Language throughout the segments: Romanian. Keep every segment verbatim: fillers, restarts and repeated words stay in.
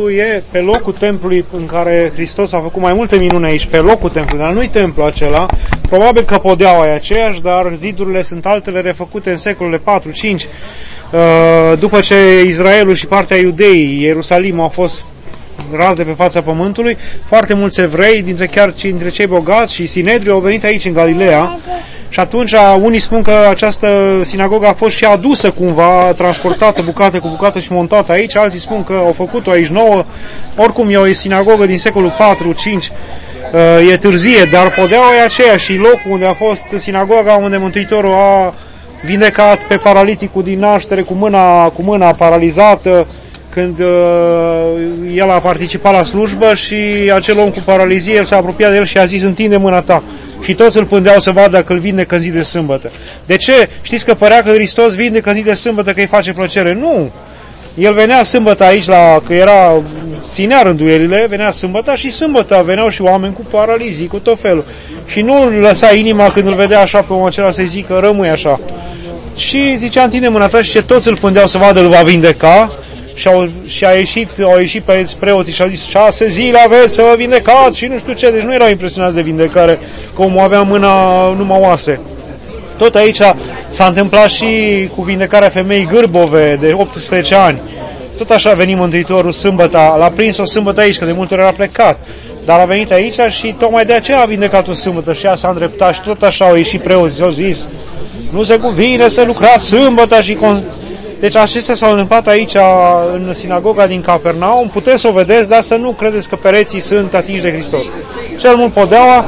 E pe locul templului în care Hristos a făcut mai multe minuni aici, pe locul templului, dar nu-i templul acela. Probabil că podeaua e aceeași, dar zidurile sunt altele refăcute în secolele patru cinci. După ce Israelul și partea Iudeii, Ierusalimul, a fost ras de pe fața pământului, foarte mulți evrei, dintre chiar dintre cei bogați și Sinedriu, au venit aici în Galileea. Și atunci unii spun că această sinagogă a fost și adusă cumva, transportată bucată cu bucată și montată aici, alții spun că au făcut-o aici nouă. Oricum e o sinagogă din secolul patru cinci, e târzie, dar podeaua e aceea și locul unde a fost sinagoga, unde Mântuitorul a vindecat pe paraliticul din naștere cu mâna, cu mâna paralizată, când uh, el a participat la slujbă și acel om cu paralizie, el s-a apropiat de el și a zis: întinde mâna ta. Și toți îl pândeau să vadă dacă îl vindecă zi de sâmbătă. De ce? Știți că părea că Hristos vindecă zi de sâmbătă, că îi face plăcere? Nu! El venea sâmbătă aici, la, că era, ținea rânduielile, venea sâmbătă și sâmbătă veneau și oameni cu paralizii, cu tot felul. Și nu îl lăsa inima când îl vedea așa pe omul acela să-i zică: rămâi așa. Și zicea: întinde mâna ta, și ce toți îl pândeau să vadă, îl va vindeca. Și, au, și a ieșit, au ieșit pe preoții și au zis: șase zile aveți să vă vindecați și nu știu ce. Deci nu erau impresionați de vindecare, că omul avea mâna numai oase. Tot aici s-a întâmplat și cu vindecarea femeii Gârbove de optsprezece ani. Tot așa a venit Mântuitorul sâmbătă, l-a prins o sâmbătă aici, că de multe ori era plecat. Dar a venit aici și tocmai de aceea a vindecat o sâmbătă și ea s-a îndreptat și tot așa au ieșit preoții, au zis: nu se cuvine să lucrați sâmbătă și... Deci acestea s-au întâmplat aici în sinagoga din Capernaum. Puteți să o vedeți, dar să nu credeți că pereții sunt atinși de Hristos. Cel mult podeaua,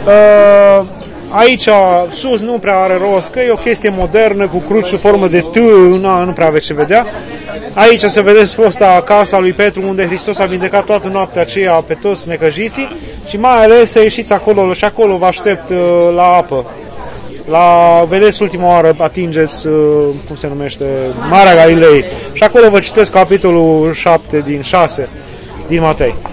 aici sus nu prea are rost, că e o chestie modernă cu cruci sub formă de T, nu, nu prea aveți ce vedea. Aici să vedeți fosta casa lui Petru, unde Hristos a vindecat toată noaptea aceea pe toți necăjiții, și mai ales să ieșiți acolo, și acolo vă aștept la apă. La, vedeți, ultima oară atingeți, cum se numește, Marea Galilei. Și acolo vă citesc capitolul șapte din șase din Matei.